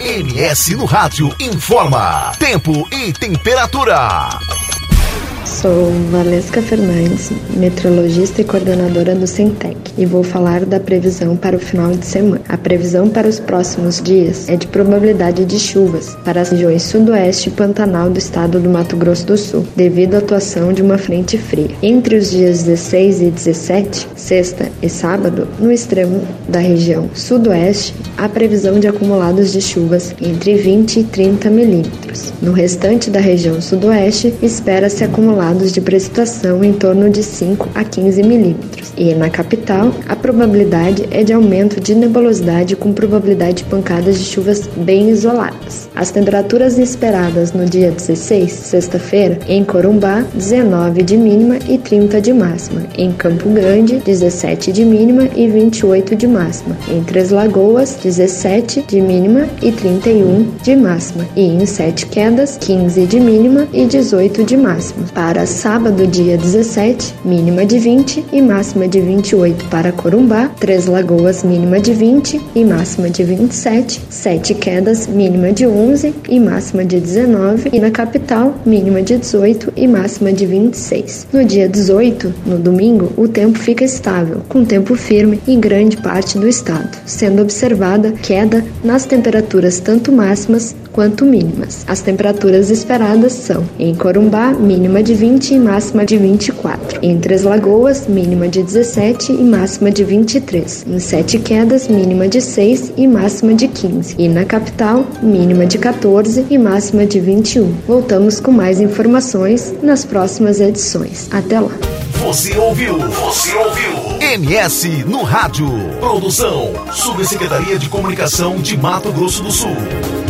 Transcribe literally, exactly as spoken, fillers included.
M S no Rádio informa tempo e temperatura. Sou Valesca Fernandes, meteorologista e coordenadora do Centec, e vou falar da previsão para o final de semana. A previsão para os próximos dias é de probabilidade de chuvas para as regiões sudoeste e pantanal do estado do Mato Grosso do Sul, devido à atuação de uma frente fria. Entre os dias dezesseis e dezessete, sexta e sábado, no extremo da região sudoeste, há previsão de acumulados de chuvas entre vinte e trinta milímetros. No restante da região sudoeste, espera-se acumulados de precipitação em torno de cinco a quinze milímetros. E na capital, a probabilidade é de aumento de nebulosidade com probabilidade de pancadas de chuvas bem isoladas. As temperaturas esperadas no dia dezesseis, sexta-feira, em Corumbá, dezenove de mínima e trinta de máxima. Em Campo Grande, dezessete de mínima e vinte e oito de máxima. Em Três Lagoas, dezessete de mínima e trinta e um de máxima. E em Sete Quedas, quinze de mínima e dezoito de máxima. Para sábado, dia dezessete, mínima de vinte e máxima de vinte e oito para Corumbá, Três Lagoas, mínima de vinte e máxima de vinte e sete, Sete Quedas, mínima de onze e máxima de dezenove, e na capital, mínima de dezoito e máxima de vinte e seis. No dia dezoito, no domingo, o tempo fica estável, com tempo firme em grande parte do estado, sendo observada queda nas temperaturas tanto máximas quanto mínimas. As temperaturas esperadas são: em Corumbá, mínima de vinte e máxima de vinte e quatro. Em Três Lagoas, mínima de dezessete e máxima de vinte e três. Em Sete Quedas, mínima de seis e máxima de quinze. E na capital, mínima de quatorze e máxima de vinte e um. Voltamos com mais informações nas próximas edições. Até lá. Você ouviu? Você ouviu? M S no Rádio. Produção: Subsecretaria de Comunicação de Mato Grosso do Sul.